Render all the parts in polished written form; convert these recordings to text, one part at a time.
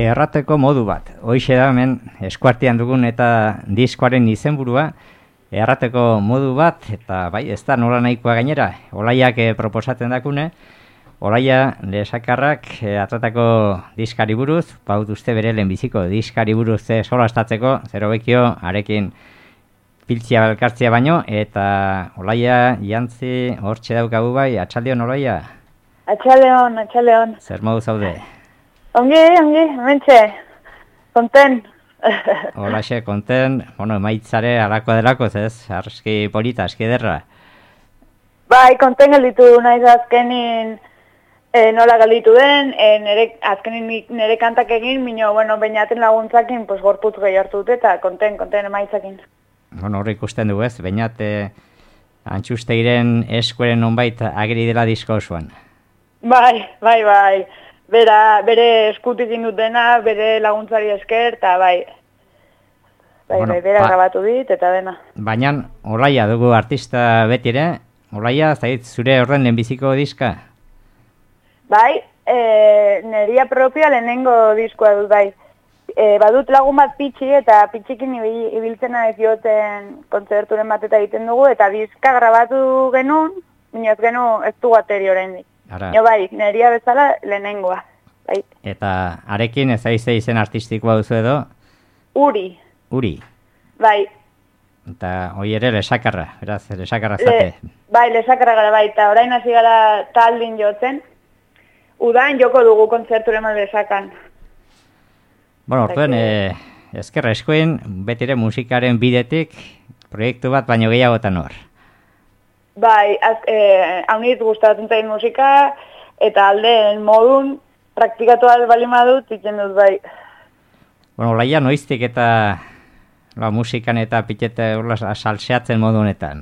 Errateko modu bat. Hoixe da hemen eskuartean dugun eta diskoaren izenburua. Errateko modu bat, eta bai, ez da nola nahikoa gainera. Olaiak proposatzen dakune. Olaia Lesakarrak atratako diskari buruz, baut uste bere lehenbiziko diskari buruz solastatzeko, zero bekio, arekin piltzia belkartzia baino, eta Olaia jantzi hortxe daukagu bai, atxaldeon Olaia? Atxaldeon. Zer modu zaude? Ongi, mentxe, konten. Holaxe, konten, emaitzare alakoa delako, ez? Arski polita, aski ederra. Bai, konten gelditu naiz azkenin nola gelditu den, azkenin nire kantak egin, bainaten laguntzakin, gorputz gehi hartu dute, eta konten emaitzakin. Hor ikusten dugu ez, bainat Antxusteiren eskueren onbait ageri dela disko osoan. Bai. Bere eskutik indut dena, bere laguntzari esker, eta bai, bera grabatu dit, eta dena. Baina, Olaia dugu artista beti ere, Olaia, zure horren lehenbiziko diska? Bai, neria propia lehenengo diskoa dut, bai. Badut lagun bat pitxi, eta pitxikin ibiltzena ez joten kontzerturen bat eta egiten dugu, eta diska grabatu genuen, minez genuen ez du ateri oraindik. Bai, neria bezala lehenengoa. Bai. Eta arekin ez aize izen artistikoa duzu edo? Uri. Bai. Eta hoi ere Lesakarra, beraz, Lesakarra zate. Bai, Lesakarra gara bai, eta orain hasi gara taldin jotzen. Udain joko dugu kontzerturen bat Lesakan. Orduan, ezkerra eskoen, betire musikaren bidetik, proiektu bat baino gehiagotan hor. Bai, haunit gustatzen zain musika, eta aldeen modun, praktikatu bali madut, itzen dut bai. Olaia noiztik eta musikan eta pitete salseatzen modu honetan?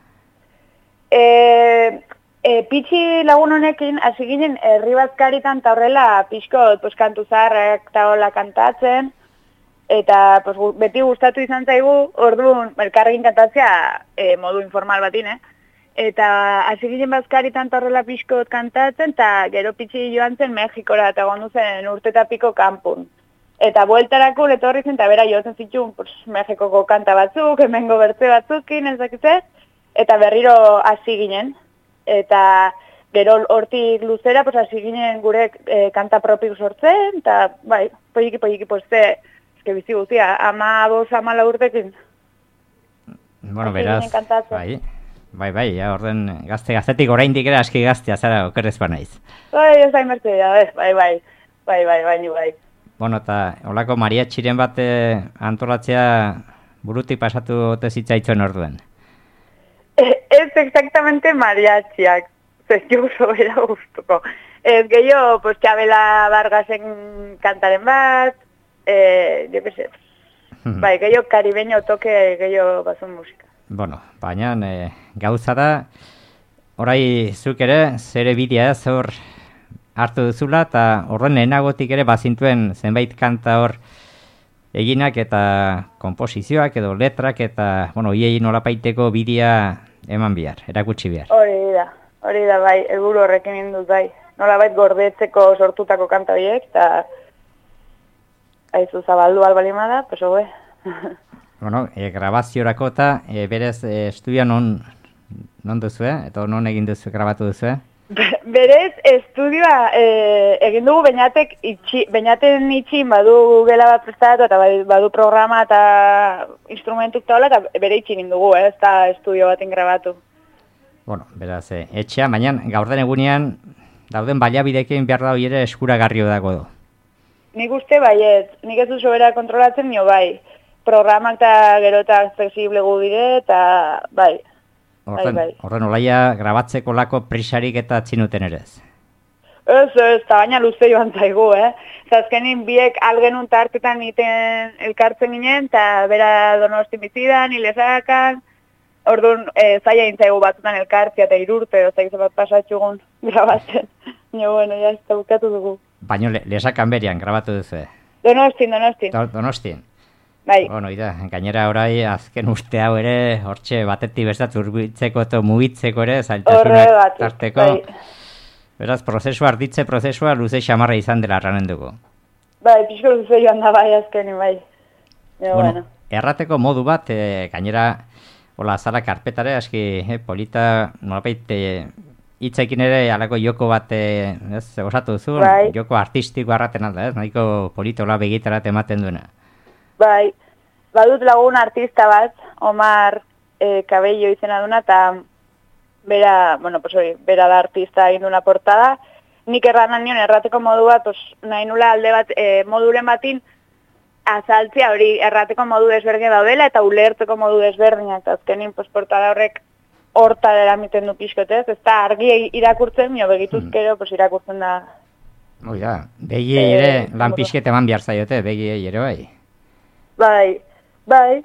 Pitxi lagun honekin, hasi ginen herribazkaritan eta horrela pixko kantu zaharrak eta hola kantatzen, eta beti gustatu izan zaigu, orduan, elkarrekin kantatzea modu informal batin, Eta hasi ginen bazkaritan horrela pixkot kantatzen, eta gero pitxi joan zen Mexikora, eta gondu zen urte eta piko kanpun. Eta bueltarako letorri zen, eta bera jotzen zituen Mexikoko kanta batzuk, hemengo bertze batzukin, ezakizet, eta berriro hasi ginen. Eta gero hortik luzera, hasi ginen gure kanta propik sortzen, eta bai, poiki, ezke bizi guztia, 15-14 urtekin. Beraz, bai, orden gaztetik oraindik ere aski gaztea zara okerrez banaiz. Bai, ez da inbertze, bai. Eta holako mariatxiren bat antolatzea burutik pasatu ote zitzaitzuen orduen? Ez exactamente mariatxiak, zezio sobera gustuko. Ez gehiago, Txabela Vargasen kantaren bat, jo que sé. Bai, gehiago karibeño toke gehiago bazun musika. Baina gauza da, orai zuk ere, zere bidea hor hartu duzula, eta horren lehenagotik ere bazintuen zenbait kanta hor eginak eta komposizioak edo letrak eta, hiei nolapaiteko bidea eman bihar, erakutsi bihar. Hori da, bai, helburu horrekin indut, bai. Nolabait gordetzeko sortutako kanta horiek, eta haizu zabaldu albalimada, hobe. Grabaziorako eta berez estudioa non duzu, eta non egin duzu, grabatu duzu? Berez estudioa egin dugu bainaten itxin badu gela bat prestatu eta badu programa eta instrumentuk eta hola, eta bere itxin egin dugu, ez da estudio baten grabatu. Beraz, etxea, baina gaurden egunean dauden baliabidekin behar da hori ere eskuragarrio dago du. Nik uste baiet, nik ez duzu bera kontrolatzen nio bai. Programak eta gero eta accesible gu dire, eta bai. Horren Olaia grabatzeko lako prisarik eta txinuten ere ez? Ez, eta baina luze joan zaigu, Azkenin biek algenun tartetan iten elkartzen ginen, eta bera Donosti bizidan, Lesakan, orduan zaila intzaigu batzutan elkartzea eta 3 urte, zaizu bat pasatxugun grabatzen. Ja, ez da bukatu dugu. Baina Lesakan berian grabatu duzu? Donostin. Bai. Gainera orai azken urte hau ere, hortxe batetik bestat urbitzeko eta mugitzeko ere, zailtasunak tarteko. Beraz, arditze prozesua luze xamarra izan dela arranen dugu. Bai, pixko luze joan da bai azkenin bai. Bueno, errateko modu bat, gainera, hola, zara karpetare, aski, polita, nolapait, hitzekin ere alako joko bat osatu duzu, bai. Joko artistiko arraten alda, nahiko politola begitarat ematen duena. Bai, badut lagun artista bat, Omar Cabello izena duna, eta bera, bueno, pues hori, bera da artista egin duna portada. Nik erran nion errateko modu bat, nahi nula alde bat, moduren batin, azaltzea hori errateko modu desberdina daudela eta ulerteko modu desberdina, eta azkenin portada horrek horta eramiten du pixkotez, ez da argi irakurtzen, mio begituzkero irakurtzen da. Oida, begi ere lan pixket eman behar zaiote, begi ere bai. Bai,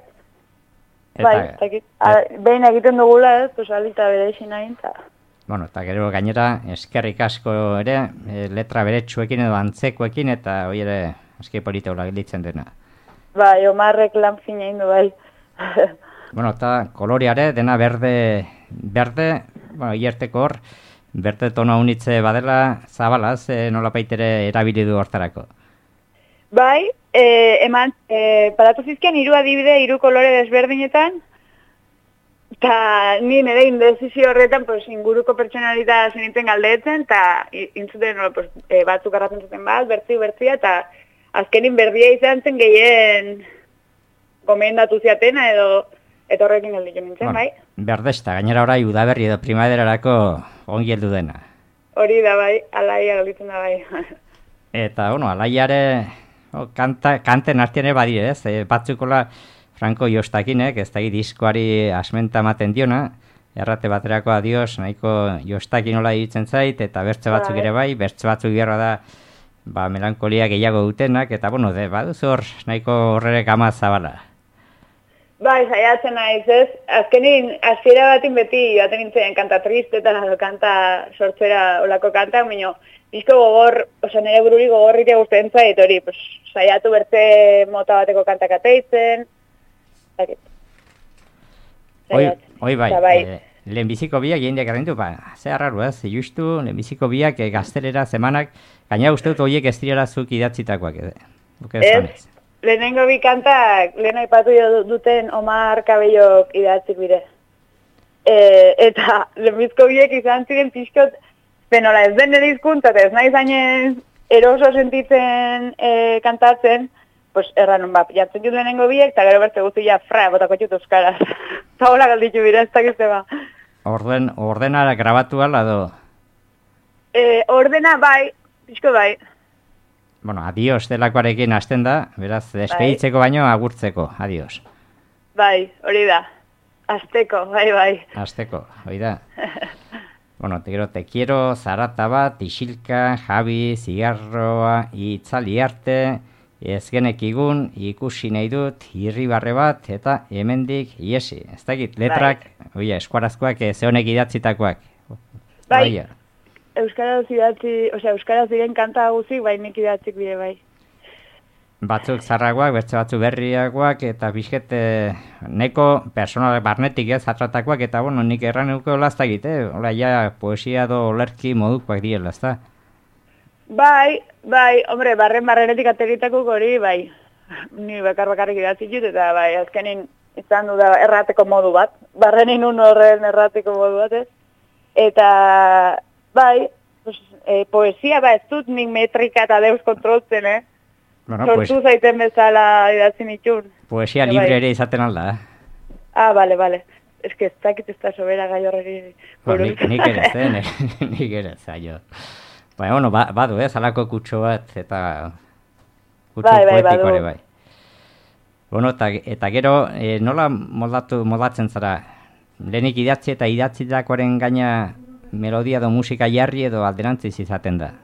behin egiten dugula ez, alita bere isin nahi, eta... Bueno, eta gero gainera, eskerrik asko ere, letra beretsuekin edo antzekoekin, eta hori ere, aski politeula gelitzen dena. Bai, Omarrek lan fina indu, bai. Bueno, eta koloreare, dena berde, bueno, hierteko hor, berde tono unitze badela, zabalaz, nolapaitere erabili du hortarako. Bai, eman, paratu zizkian, 3 adibide, 3 kolore desberdinetan, eta ni nire indezizio horretan inguruko pertsonalita zeniten galdeetzen, eta intzuten batzuk arratzen zuten bat, bertzia, eta azkenin berdia izan zen gehien gomendatu ziatena eta horrekin gelditu nintzen, bai? Berdesta, gainera orai udaberri edo primaderarako ongi heldu dena. Hori da, bai, alaia gelditzen da, bai. Eta, bueno, alaiare kanten artiene badire, ez? Batzukola Franco Jostakinek, ez da diskoari asmenta ematen diona, errate baterako adios, nahiko Jostakin nola ditzen zait, eta bertze batzuk ere bai, bertze batzuk gerra da, melankolia gehiago dutenak, eta, bueno, baduz hor, nahiko horrere gama zabala. Bai, saiatzen naiz, ez? Azkenin, hasiera batin beti, baten nintzen kanta triste eta kanta sortzera olako kanta, baina disko gogor, nire bururi gogorritea guztien zait, hori, saiatu bertze mota bateko kantak ateitzen, Hoi bai, lehenbiziko biak jendeak errendu, ze harraru ez, justu lehenbiziko biak gaztelera zemanak, gaina uste dut horiek ez direla zuk idatzitakoak ez, lehenengo bi kantak, lehen aipatu duten Omar Cabello idatzik bire. Eta lehenbiziko biak izan ziren pixkot, benola ez den nire hizkuntza, ez nahi zainen eroso sentitzen kantatzen, erranun jartzen dut lehenengo biek, eta gero bertze guztia botako txut euskaraz. Eta hola galditu bire, ez dakizte ba. Ordena grabatu ala do? Ordena bai, pixko bai. Bueno, adios delakoarekin hasten da, beraz, despeditzeko baino agurtzeko, adios. Bai, hori da. Azteko, bai. Azteko, hori da. Bueno, te quiero, Zarata bat, Isilka, Javi, Zigarroa, Itzali arte, ezgenek ikusi nahi dut, irribarre bat, eta hemendik iesi. Ez dakit, letrak, eskuarazkoak, zehonek idatzitakoak. Bai, euskaraz diren kanta guzik, bai nik idatzik bide bai. Batzuk zarragoak, bertze batzuk berriagoak, eta bizket neko personal barnetik ez atratakoak, eta bueno, nik erran euko lastakit, hola ja poesia do olerki modukoak diela, ez da? Bai, hombre, barrenetik ateritako hori, bai. Ni bakarrik idatzi dut, eta bai, azkenin izan du da errateko modu bat. Barrenin horren errateko modu bat, ez? Eta, bai, poesia, ez dut nik metrika eta deus kontroltzen, sortu zaiten bezala idatzi nitun. Poesia libre ere izaten alda, Ah, bale. Ez que ez dakit ez da sobera gai horregi. Nik ere ez, aio. Bueno, badu, alako kutxo bat, eta kutxo poetikoare bai. Bueno, eta gero, nola moldatzen zara? Lehenik idatzi eta idatzitakoaren gaina melodia edo musika jarri edo alderantziz izaten da?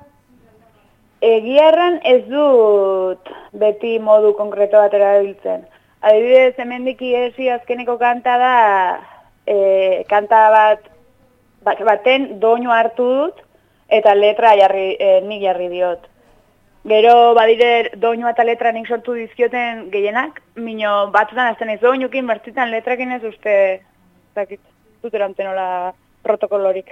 Egiarran ez dut beti modu konkreto bat erabiltzen. Adibidez, hemendik iesi azkeneko kanta da, kanta baten doinu hartu dut, eta letra nik jarri diot. Gero badire doinua eta letra nik sortu dizkioten gehienak, mino batzutan azten ez doinukin, bertzitan letrakin ez uste, dut erantzen hola protokolorik.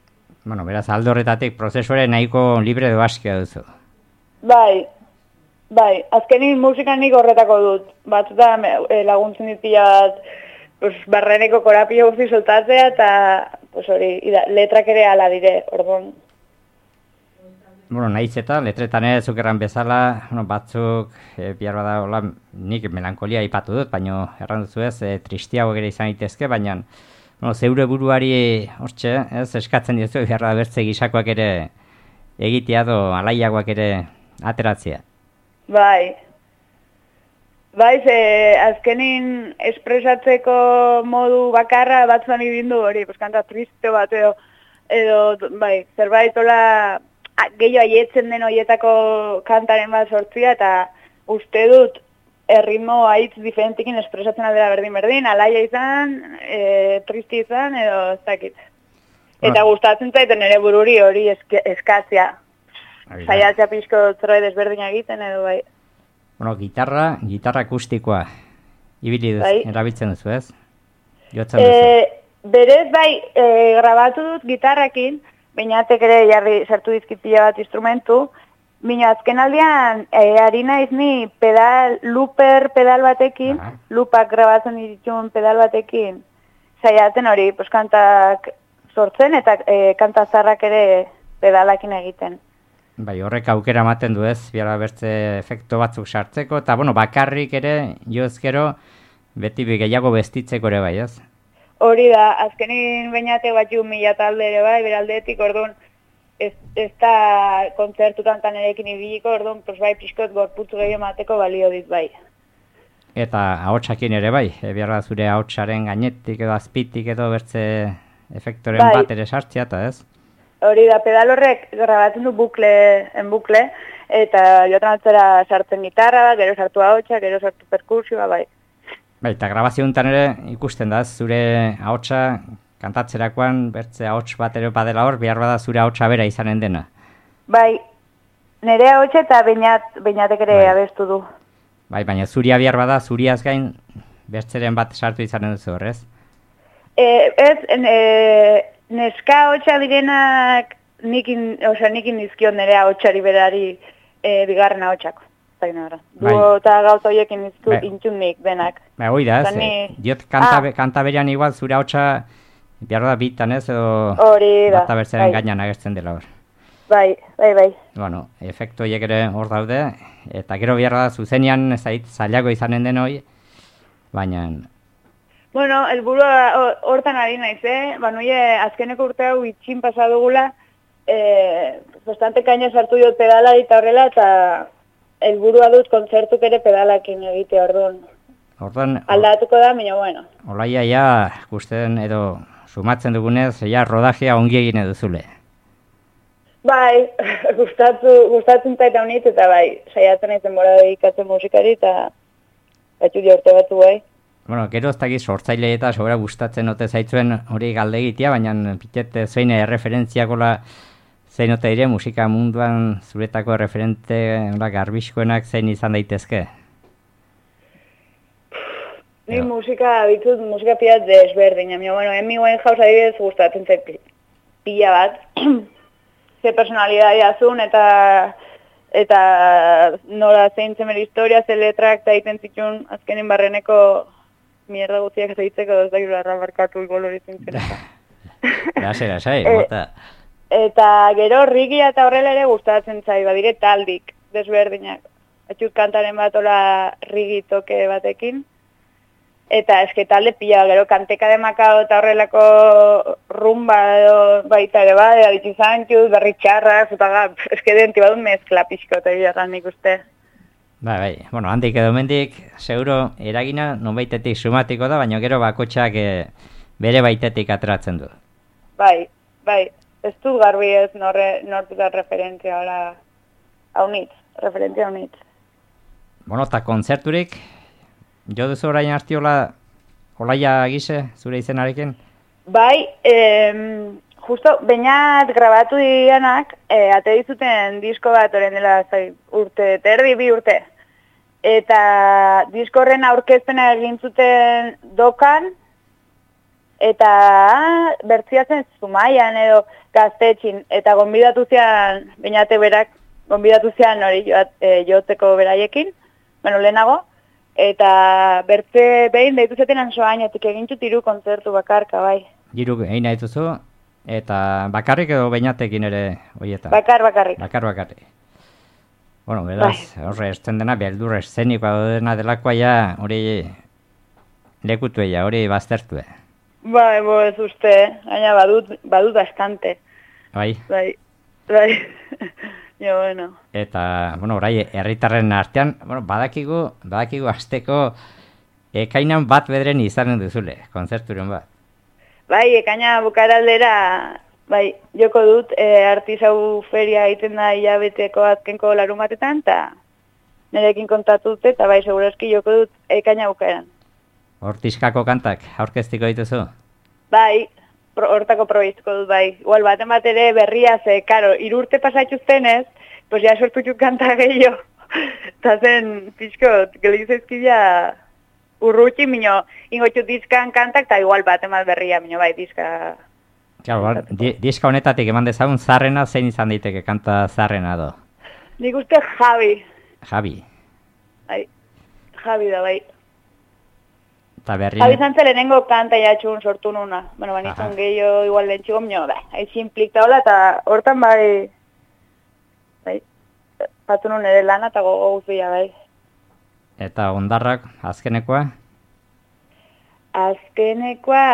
Bueno, beraz, aldo horretatik prozesuare nahiko libre edo askia duzu. Bai, Bai, azkenin musikan nik horretako dut. Batzuta laguntzen dit pila bat, pues, barreneko korapio guzti soltatzea, eta pues, hori, letrak ere ala dire, orduan. Bueno, nahiz eta letretan ere zukerran bezala, batzuk, bihar bada, hola, nik melankolia ipatu dut, baina erran duzu ez, tristiago ere izan itezke, baina zeure buruari hortxe, eskatzen diozu, bihar da bertze gisakoak ere egitea do alaiagoak ere ateratzea. Bai, azkenin espresatzeko modu bakarra batzuan ibindu hori, kanta triste bat edo bai, zerbait hola gehiago aietzen den horietako kantaren bat sortzia, eta uste dut erritmo haitz diferentikin espresatzen aldera berdin, alaia izan, tristi izan, edo ez dakit. Eta gustatzen zaiten ere bururi hori eskatzia. Saiatzea pixko zerbait desberdina egiten, edo bai. Bueno, gitarra akustikoa, ibili erabiltzen duzu, ez? Jotzen duzu. Berez bai, grabatu dut gitarrakin, bainatek ere jarri sartu dizkipila bat instrumentu, baina azken aldean ari naiz ni looper pedal batekin, loopak grabatzen dituen pedal batekin, saiatzen hori, kantak sortzen eta kanta zarrak ere pedalakin egiten. Bai, horrek aukera ematen du ez, biara bertze efekto batzuk sartzeko, eta bakarrik ere, joezkero, beti gehiago bestitzeko ere bai, ez? Hori da, azkenin bainate batxu 1000 talde ere bai, beraldetik, orduan, ez da kontzertutan tanerekin ibiliko, orduan, bai, pixkot gorputzu gehiago emateko balio dit bai. Eta ahotsakin ere bai, biara zure ahotsaren gainetik edo azpitik edo bertze efektoren bat ere sartzea, eta ez? Hori da, pedal horrek grabatzen du bukle, eta jotan altzera sartzen gitarra, gero sartu ahotsa, gero sartu perkusioa, bai. Bai, eta grabazioetan ere ikusten da, zure ahotsa kantatzerakoan bertze ahots bat ere badela hor, behar bada zure ahotsa bera izanen dena. Bai, nire ahotsa eta beinatek ere abestu du. Bai, baina zuria behar bada, zuriaz gain bertzeren bat sartu izanen duzu horrez? Neska ahotsa direnak nikin nizkion nire ahotsari berari bigarren ahotsak. Duo eta gauza horiekin izku intxun nik denak. Hoi da, diot kanta berean igual zure ahotsa behar da bitan ez, edo bata bertzaren gainan agertzen dela hor. Bai. Bueno, efektu horiek ere hor daude, eta gero behar da zuzenean zailago izanen den hoi, baina... Bueno, helburua hortan ari naiz, nuie azkeneko urte hau itxin pasadugula, bastante kaina sartu diot pedala eta horrela, eta helburua dut kontzertuk ere pedalakin egite orduan. Aldatuko da, baina bueno. Olaia ja, gusten edo sumatzen dugunez, ja rodajea ongi egin eduzule. Bai, gustatzen zaita honit, eta bai, saiatzen aizen bora dedikatzen musikari, eta batxu diorte batu bai. Bueno, gero ez dakiz sortzaile eta sobera gustatzen ote zaitzuen hori galde egitea, baina pitet zein referentziakola zein ote dire musika munduan zuretako referente garbiskoenak zein izan daitezke? Ni musika pilat desberdin, bueno, Amy Winehouse adibidez gustatzen zait pila bat, ze personalidadea zuen eta nola zein zemer historia, ze letrak eta egiten zituen azkenin barreneko mierda guztiak zeitzeko, ez da gero arrabarkatu igolori zintzera. Lasai, bota. Eta gero rigia eta horrela ere gustatzen zai, badire taldik desberdinak. Atxut kantaren bat ola rigi toke batekin. Eta eske talde pila, gero kanteka de Makao eta horrelako rumba edo baita ere bat, Aditxi Sánchez, Berri Txarrak, eske denti badun mezkla pixko eta biarran nik uste. Bai, bueno, handik edo mendik, seguro eragina nonbaitetik sumatiko da, baina gero bakotxak bere baitetik ateratzen du. Bai, ez du garbi ez nortu da referentzia referentzia haunitz. Bueno, eta kontzerturik, jo duzu orain arti olaia gise, zure izenarekin? Bai, justo, bainat grabatu dianak, ate dizuten disko bat oren dela urte, terdi bi urte. Eta disko horren aurkezpena egin zuten dokan, eta bertziatzen Zumaian edo Gaztetxin, eta gonbidatu zian bainate berak, gonbidatu zian hori jotzeko beraiekin, lehenago, eta bertze behin deitu zeten ansoainetik egintxut 3 kontzertu bakarka, bai. 3 egin nahi duzu, eta bakarrik edo beinatekin ere hoietan? Bakarrik. Bakarrik. Bueno, beraz, horre esten dena, beldur eszenikoa dena delakoa ja, hori lekutu hori baztertu. Bai, ez uste, gaina badut bastante. Bai. Jo, bueno. Eta, orai, herritarren artean, badakigu hasteko ekainan bat bedren izanen duzule, kontzerturen bat. Bai, ekaina bukaraldera, bai, joko dut, artisau feria egiten da hilabeteko azkenko larun batetan, eta nirekin kontatu dute, eta bai, segurazki joko dut ekaina bukaeran. Hortizkako kantak, aurkeztiko dituzu? Bai, hortako proieztuko dut, bai. Igual, baten bat ere berria ze, karo, 3 urte pasatxuztenez, pues ja sortutxuk kanta gehiago. Eta zen, pixko, gelizezkidea urrutxi, minio, ingotxut dizkan kantak, eta igual baten bat berria, minio, bai, dizka... Claro, diska honetatik eman dezagun zarrena, zein izan daiteke kanta zarrena do? Nik uste Javi. Bai, Javi da, bai. Javi zantzen lehenengo kanta jatxun sortu nuna. Banizun gehiago igual lehentxiko minio, bai. Haizin plikta hola, eta hortan bai, patu nun ere lana eta goguzia, bai. Eta ondarrak, azkenekoa? Azkenekoa...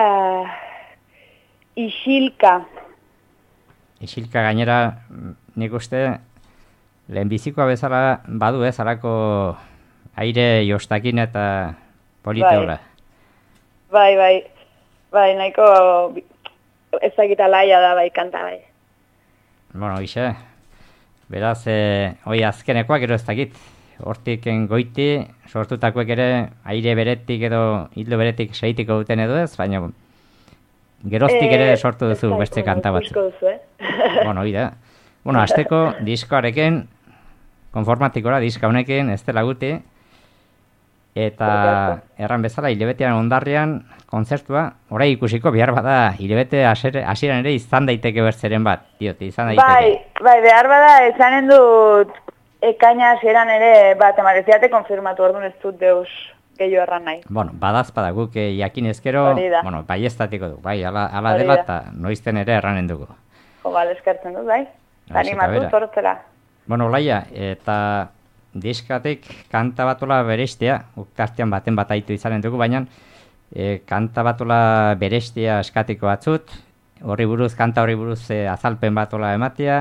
Isilka gainera, nik uste, lehenbizikoa bezala badu alako aire jostakin eta politeola. Bai, nahiko ezagita laia da, bai, kanta, bai. Bueno, ixe, beraz, hoi azkenekoa gero ez dakit, hortiken goiti, sortutakoek ere aire beretik edo hildo beretik seitiko duten edo ez, baina... Geroztik ere sortu duzu beste kanta batzu. Bueno, ida. Bueno, azteko diskoarekin, konformatikora diska honekin, ez dela guti, eta erran bezala, hilebetean ondarrian, kontzertua, orai ikusiko behar bada, hilebete hasieran ere izan daiteke bertzeren bat, izan daiteke. Bai, behar bada, esanen dut, ekaina hasieran ere bat, emareziate konfirmatu orduan ez dut deus. Gehiago erran nahi. Bueno, badazpada guk jakin ezkero, bai estatiko du, bai, ala dela eta noizten ere erranen dugu. Jo, bale, eskertzen dut, bai. Animatu, zortzera. Bueno, Olaia, eta diskatik kanta batola berestea, uktartean baten bat aitu izanen dugu, baina kanta batola berestea eskatiko batzut, kanta horri buruz azalpen batola ematea,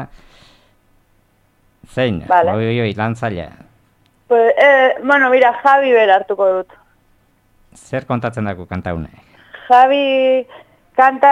zein, oi, lantzailea. Bueno, mira, Javi bera hartuko dut. Zer kontatzen dago kanta hune? Javi kanta,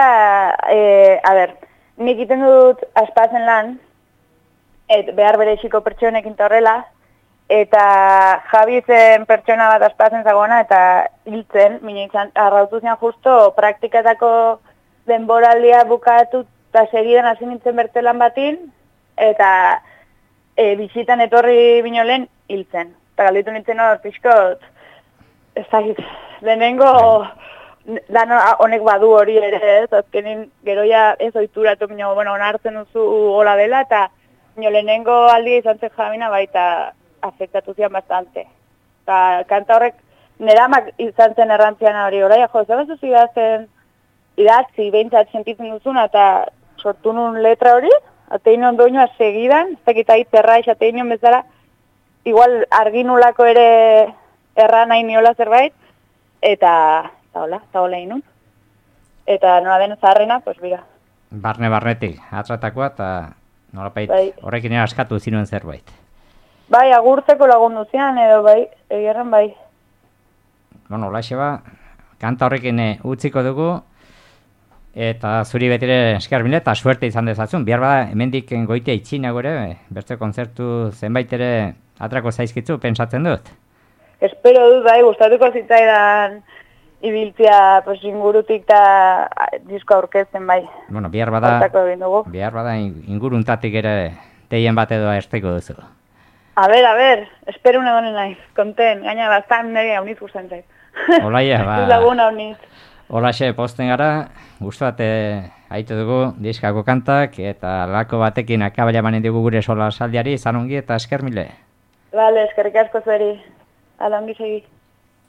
nik iten dut aspatzen lan, behar bereixiko pertsonekin horrela, eta Javi zen pertsona bat aspatzen zagona, eta hiltzen, minizan, arrautu zian justo praktikatako denboraldia bukatu, eta segidan hasi nintzen bertelan batin, eta bizitan etorri binolen hiltzen. Eta galditu nintzen hor, pixkot, ez dakit, lehenengo lan honek badu hori ere ez, azkenin geroia ez oituratu, onartzen duzu hola dela, eta lehenengo aldia izan zen Javina baita afektatu zian bastante. Eta kanta horrek neramak izan zen errantzian hori, orai, zebazu zidazten idatzi, behintzat sentitzen duzuna, eta sortu nun letra hori, atein ondoinoa segidan, ez dakita itzerra atein on bezala, igual arginulako ere erran nahi niola zerbait, eta hola inun. Eta nola den zaharrena, pues bira. Barnetik, atratakoa, eta nolapait horrekin askatu zinuen zerbait. Bai, agurtzeko lagundu zian, edo bai, egerran bai. Bueno, hola kanta horrekin utziko dugu, eta zuri betire esker bine, eta suerte izan dezazun. Bihar bada, hemendik goitea itxinago ere, beste kontzertu zenbait ere atrako zaizkitzu, pentsatzen dut? Espero dut, bai, gustatuko zitzaidan ibiltzea ingurutik eta disko aurkezten, bai. Bueno, bihar bada inguruntatik ere teien bat edo esteko duzu. A ber, espero une donen naiz, konten, gaina bastan nire haunitz guztan zait. Olaia, ba... Laguna haunitz. Olaxe, posten gara, guztu bat haitu dugu diskako kantak, eta lako batekin akabala emanen dugu gure sola saldiari, izan ongi eta esker mile. Bale, eskerrik asko zueri. Ala ongi segi.